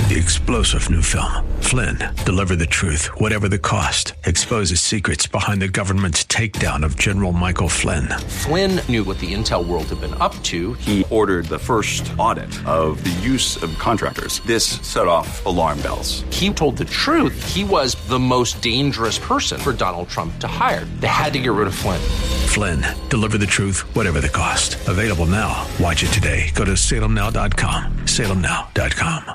The explosive new film, Flynn, deliver the truth, whatever the cost, exposes secrets behind the government's takedown of General Michael Flynn. Flynn knew what the intel world had been up to. He ordered the first audit of the use of contractors. This set off alarm bells. He told the truth. He was the most dangerous person for Donald Trump to hire. They had to get rid of Flynn. Flynn, deliver the truth, whatever the cost. Available now. Watch it today. Go to salemnow.com. salemnow.com.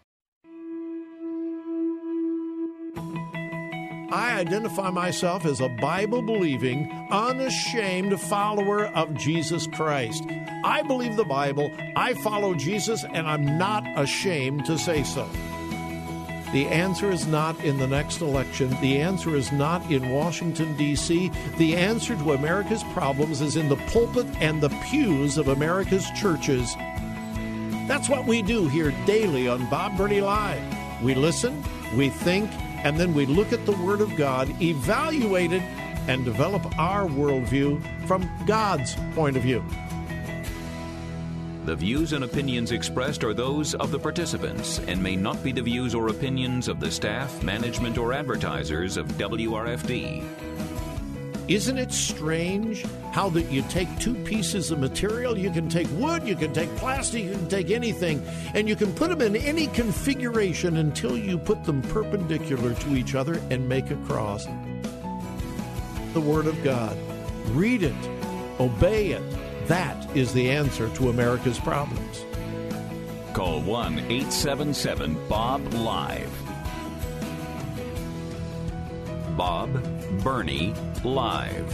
I identify myself as a Bible-believing, unashamed follower of Jesus Christ. I believe the Bible, I follow Jesus, and I'm not ashamed to say so. The answer is not in the next election. The answer is not in Washington, D.C. The answer to America's problems is in the pulpit and the pews of America's churches. That's what we do here daily on Bob Burney Live. We listen, we think, and then we look at the Word of God, evaluate it, and develop our worldview from God's point of view. The views and opinions expressed are those of the participants and may not be the views or opinions of the staff, management, or advertisers of WRFD. Isn't it strange how that you take two pieces of material, you can take wood, you can take plastic, you can take anything, and you can put them in any configuration until you put them perpendicular to each other and make a cross. The Word of God. Read it. Obey it. That is the answer to America's problems. Call 1-877-BOB-LIVE. Bob Burney Live.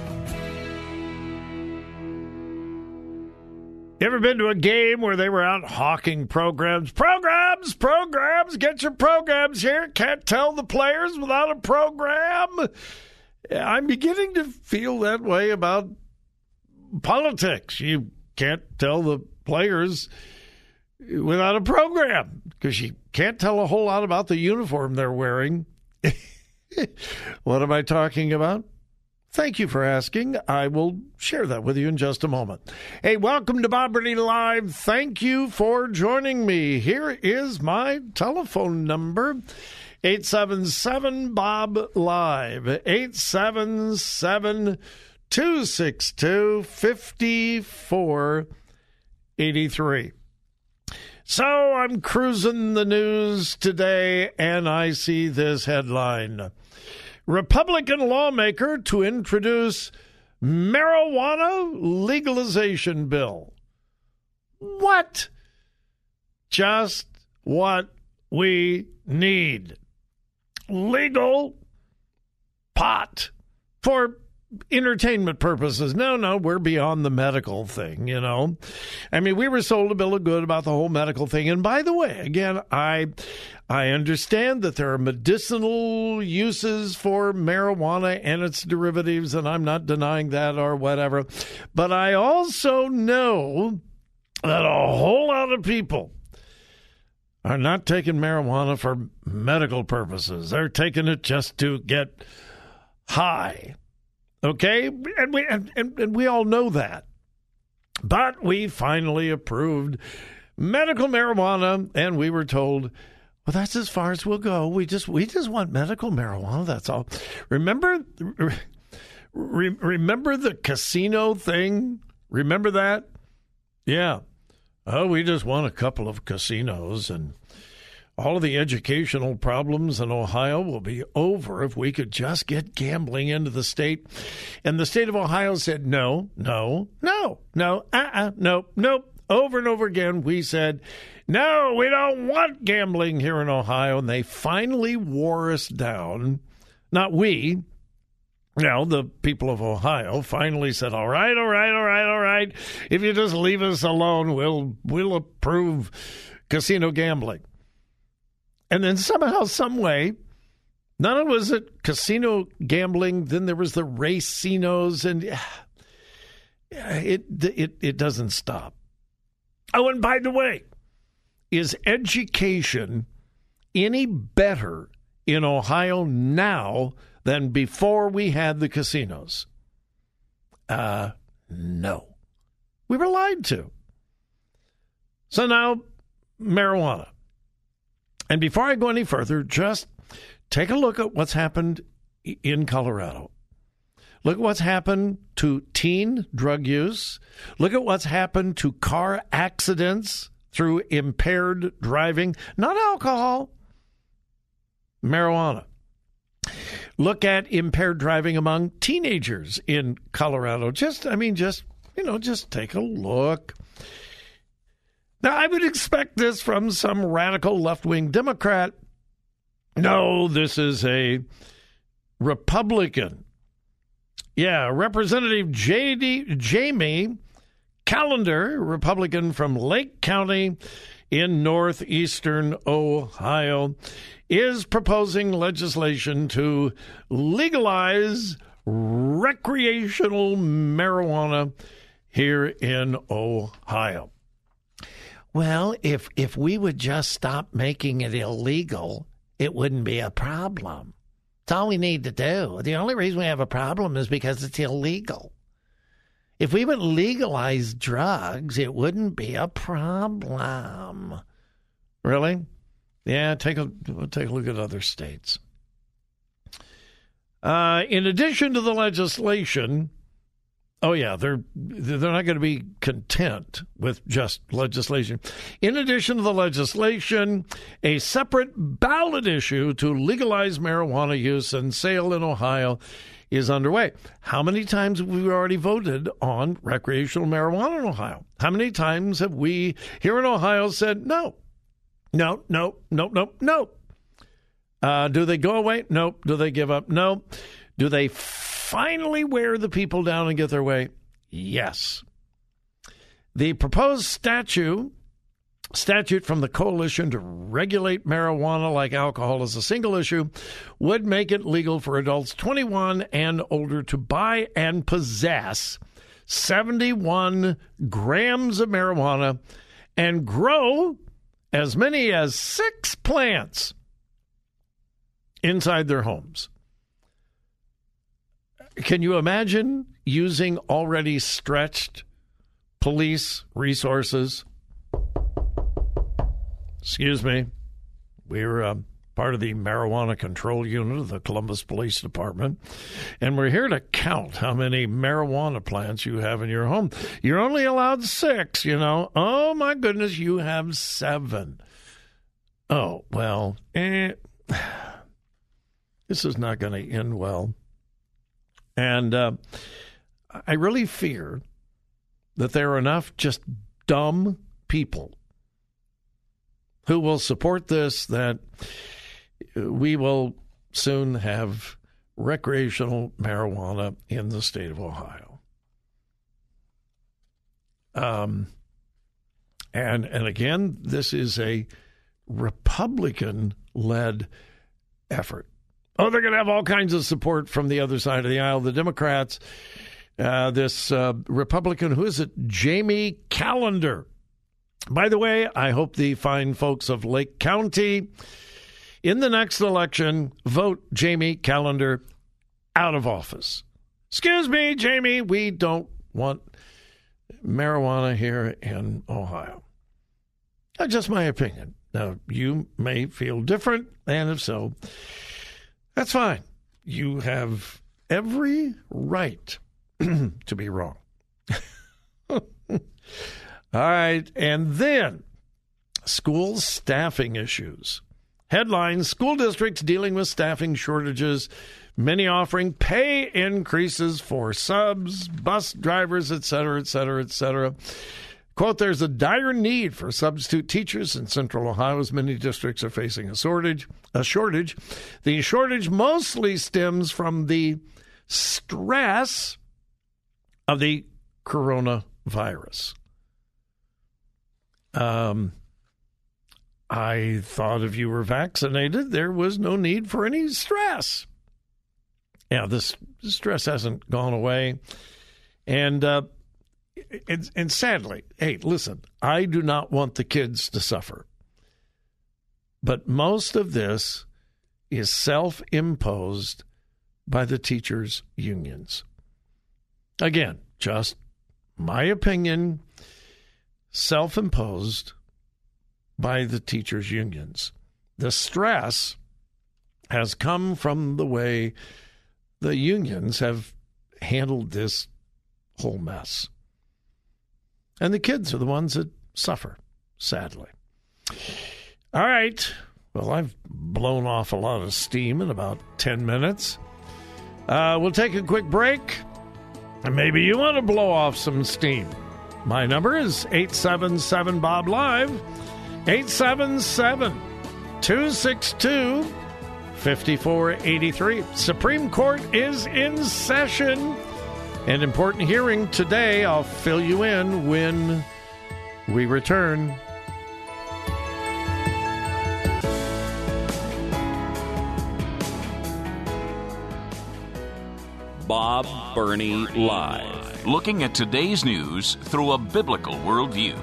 You ever been to a game where they were out hawking programs? Programs! Get your programs here. Can't tell the players without a program. I'm beginning to feel that way about politics. You can't tell the players without a program because you can't tell a whole lot about the uniform they're wearing. What am I talking about? Thank you for asking. I will share that with you in just a moment. Hey, welcome to Bob Burney Live. Thank you for joining me. Here is my telephone number, 877-BOB-LIVE, 877-262-5483. So I'm cruising the news today, and I see this headline. Republican lawmaker to introduce marijuana legalization bill. What? Just what we need. Legal pot for entertainment purposes. No, we're beyond the medical thing, you know. I mean, we were sold a bill of good about the whole medical thing. And by the way, again, I understand that there are medicinal uses for marijuana and its derivatives, and I'm not denying that or whatever. But I also know that a whole lot of people are not taking marijuana for medical purposes. They're taking it just to get high. Okay, and we all know that. But we finally approved medical marijuana, and we were told, well, that's as far as we'll go. We just want medical marijuana, that's all. Remember the casino thing? Remember that? Yeah. Oh, we just want a couple of casinos, and all of the educational problems in Ohio will be over if we could just get gambling into the state. And the state of Ohio said, no. Nope. Over and over again, we said, no, we don't want gambling here in Ohio. And they finally wore us down. Not we. Now, the people of Ohio finally said, all right. If you just leave us alone, we'll approve casino gambling. And then somehow, some way, not only was it casino gambling, then there was the racinos, and it doesn't stop. Oh, and by the way, is education any better in Ohio now than before we had the casinos? No. We were lied to. So now, marijuana. And before I go any further, just take a look at what's happened in Colorado. Look at what's happened to teen drug use. Look at what's happened to car accidents through impaired driving. Not alcohol, marijuana. Look at impaired driving among teenagers in Colorado. Just take a look. Now, I would expect this from some radical left-wing Democrat. No, this is a Republican. Yeah, Representative Jamie Callender, Republican from Lake County in northeastern Ohio, is proposing legislation to legalize recreational marijuana here in Ohio. Well, if we would just stop making it illegal, it wouldn't be a problem. That's all we need to do. The only reason we have a problem is because it's illegal. If we would legalize drugs, it wouldn't be a problem. Really? Yeah, take a look at other states. In addition to the legislation, they're not going to be content with just legislation. In addition to the legislation, a separate ballot issue to legalize marijuana use and sale in Ohio is underway. How many times have we already voted on recreational marijuana in Ohio? How many times have we here in Ohio said no? No. Do they go away? Nope. Do they give up? No. Do they finally wear the people down and get their way? Yes. The proposed statute from the coalition to regulate marijuana like alcohol as a single issue would make it legal for adults 21 and older to buy and possess 71 grams of marijuana and grow as many as 6 plants inside their homes. Can you imagine using already stretched police resources? Excuse me. We're part of the marijuana control unit of the Columbus Police Department, and we're here to count how many marijuana plants you have in your home. You're only allowed 6, Oh, my goodness, you have 7. Oh, well, this is not going to end well. And I really fear that there are enough just dumb people who will support this that we will soon have recreational marijuana in the state of Ohio. And again, this is a Republican-led effort. Oh, they're going to have all kinds of support from the other side of the aisle, the Democrats. This Republican, who is it? Jamie Callender. By the way, I hope the fine folks of Lake County in the next election vote Jamie Callender out of office. Excuse me, Jamie, we don't want marijuana here in Ohio. That's just my opinion. Now, you may feel different, and if so, that's fine. You have every right to be wrong. All right, and then school staffing issues. Headlines, school districts dealing with staffing shortages, many offering pay increases for subs, bus drivers, et cetera, et cetera, et cetera. Quote, there's a dire need for substitute teachers in Central Ohio as many districts are facing a shortage. The shortage mostly stems from the stress of the coronavirus. I thought if you were vaccinated, there was no need for any stress. Yeah, this stress hasn't gone away. And sadly, hey, listen, I do not want the kids to suffer. But most of this is self-imposed by the teachers' unions. Again, just my opinion, self-imposed by the teachers' unions. The stress has come from the way the unions have handled this whole mess. And the kids are the ones that suffer, sadly. All right. Well, I've blown off a lot of steam in about 10 minutes. We'll take a quick break, and maybe you want to blow off some steam. My number is 877-BOB-LIVE, 877-262-5483. Supreme Court is in session. An important hearing today. I'll fill you in when we return. Bob Burney Live. Looking at today's news through a biblical worldview.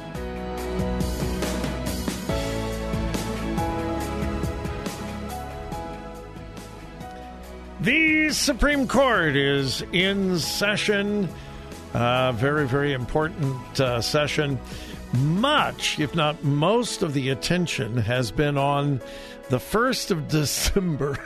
The Supreme Court is in session. Very, very important session. Much, if not most, of the attention has been on the 1st of December.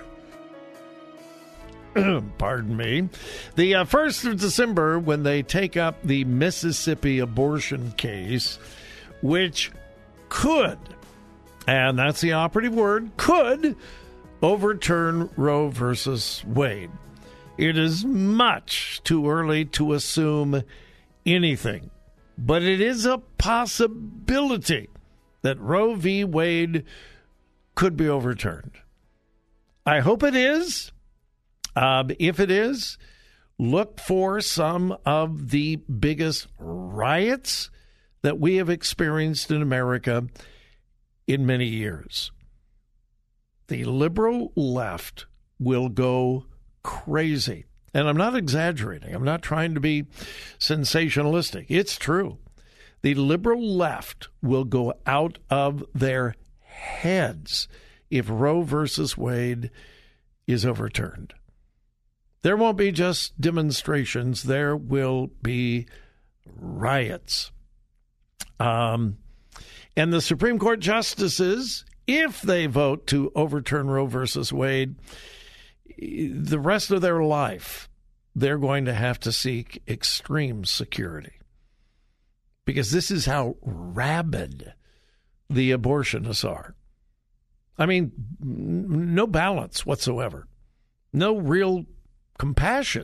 Pardon me. The 1st of December, when they take up the Mississippi abortion case, which could, and that's the operative word, could overturn Roe versus Wade. It is much too early to assume anything, but it is a possibility that Roe v. Wade could be overturned. I hope it is. If it is, look for some of the biggest riots that we have experienced in America in many years. The liberal left will go crazy. And I'm not exaggerating. I'm not trying to be sensationalistic. It's true. The liberal left will go out of their heads if Roe versus Wade is overturned. There won't be just demonstrations. There will be riots. And the Supreme Court justices, if they vote to overturn Roe versus Wade, the rest of their life, they're going to have to seek extreme security. Because this is how rabid the abortionists are. I mean, no balance whatsoever. No real compassion.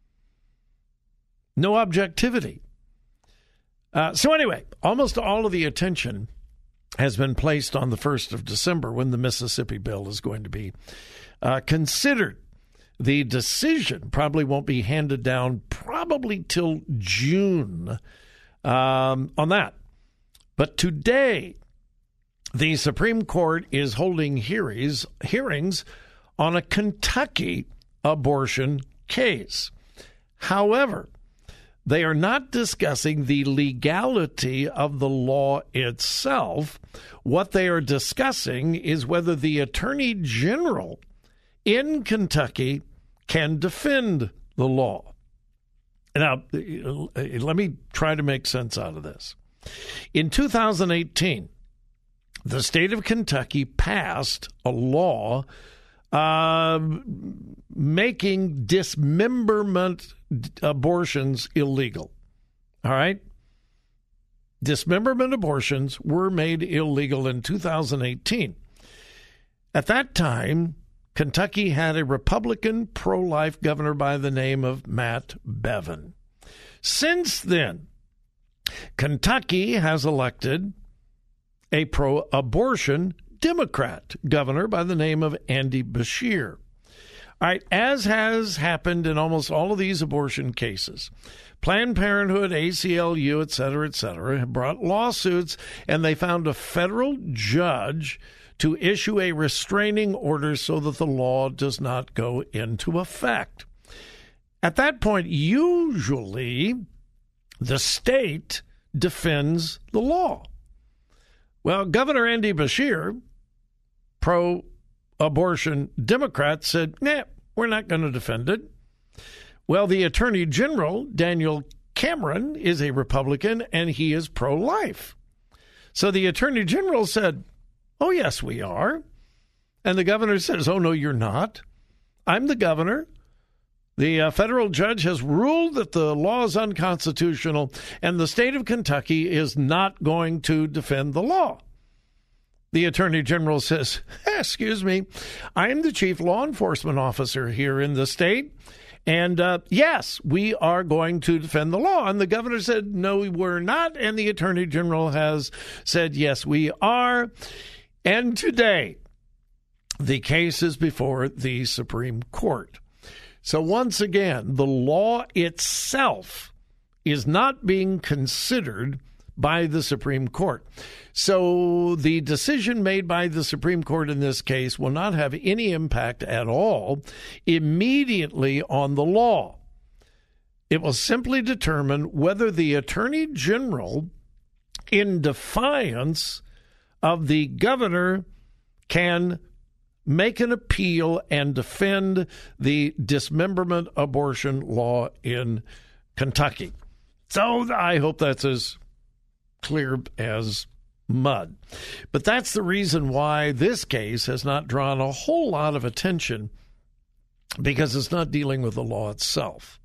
No objectivity. So anyway, almost all of the attention has been placed on the 1st of December when the Mississippi bill is going to be considered. The decision probably won't be handed down probably till June on that. But today, the Supreme Court is holding hearings on a Kentucky abortion case. However, they are not discussing the legality of the law itself. What they are discussing is whether the Attorney General in Kentucky can defend the law. Now, let me try to make sense out of this. In 2018, the state of Kentucky passed a law making dismemberment abortions illegal. All right? Dismemberment abortions were made illegal in 2018. At that time, Kentucky had a Republican pro-life governor by the name of Matt Bevin. Since then, Kentucky has elected a pro-abortion Democrat governor by the name of Andy Beshear. All right, as has happened in almost all of these abortion cases, Planned Parenthood, ACLU, et cetera, have brought lawsuits, and they found a federal judge to issue a restraining order so that the law does not go into effect. At that point, usually the state defends the law. Well, Governor Andy Beshear, pro-abortion Democrat, said, nah, we're not going to defend it. Well, the Attorney General, Daniel Cameron, is a Republican, and he is pro-life. So the Attorney General said, Oh, yes, we are. And the governor says, oh, no, you're not. I'm the governor. The federal judge has ruled that the law is unconstitutional, and the state of Kentucky is not going to defend the law. The attorney general says, excuse me, I am the chief law enforcement officer here in the state, and yes, we are going to defend the law. And the governor said, no, we're not, and the attorney general has said, yes, we are. And today, the case is before the Supreme Court. So once again, the law itself is not being considered by the Supreme Court. So the decision made by the Supreme Court in this case will not have any impact at all immediately on the law. It will simply determine whether the Attorney General, in defiance of the governor, can make an appeal and defend the dismemberment abortion law in Kentucky. So I hope that's as clear as mud. But that's the reason why this case has not drawn a whole lot of attention, because it's not dealing with the law itself.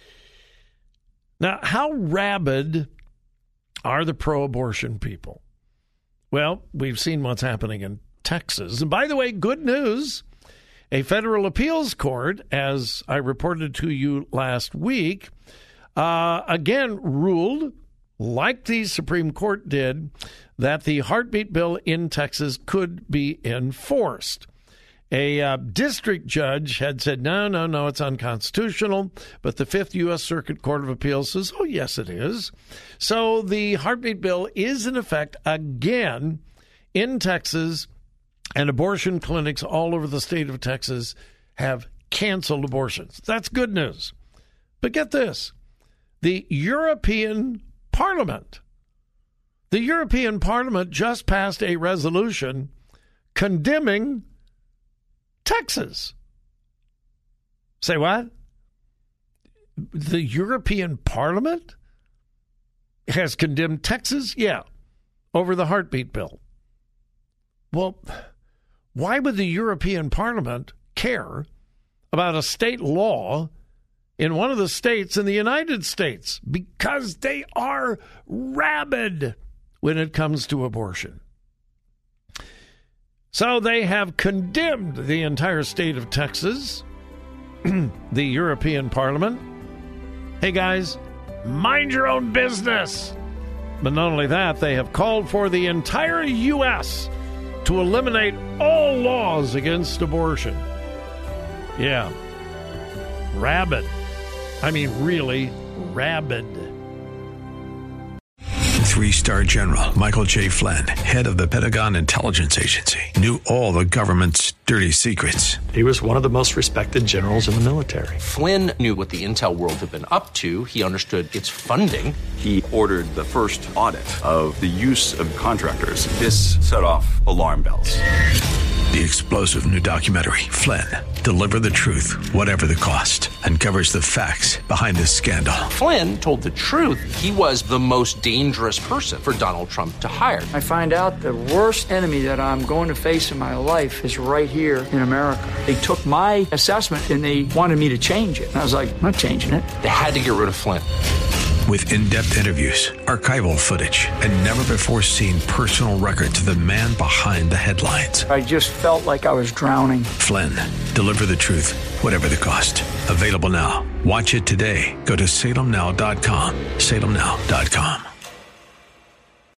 Now, how rabid are the pro-abortion people? Well, we've seen what's happening in Texas. And by the way, good news, a federal appeals court, as I reported to you last week, again ruled, like the Supreme Court did, that the heartbeat bill in Texas could be enforced. A district judge had said, no, it's unconstitutional. But the Fifth U.S. Circuit Court of Appeals says, oh, yes, it is. So the heartbeat bill is in effect again in Texas, and abortion clinics all over the state of Texas have canceled abortions. That's good news. But get this. The European Parliament just passed a resolution condemning Texas. Say what? The European Parliament has condemned Texas? Yeah, over the heartbeat bill. Well, why would the European Parliament care about a state law in one of the states in the United States? Because they are rabid when it comes to abortion. So they have condemned the entire state of Texas, the European Parliament. Hey guys, mind your own business. But not only that, they have called for the entire U.S. to eliminate all laws against abortion. Yeah. Rabid. I mean, really rabid. 3-star General Michael J. Flynn, head of the Pentagon Intelligence Agency, knew all the government's dirty secrets. He was one of the most respected generals in the military. Flynn knew what the intel world had been up to. He understood its funding. He ordered the first audit of the use of contractors. This set off alarm bells. The explosive new documentary, Flynn, Deliver the Truth, Whatever the Cost, uncovers the facts behind this scandal. Flynn told the truth. He was the most dangerous person for Donald Trump to hire. I find out the worst enemy that I'm going to face in my life is right here in America. They took my assessment and they wanted me to change it. And I was like, I'm not changing it. They had to get rid of Flynn. With in-depth interviews, archival footage, and never-before-seen personal records of the man behind the headlines. I just felt like I was drowning. Flynn, Deliver the Truth, Whatever the Cost. Available now. Watch it today. Go to salemnow.com. salemnow.com.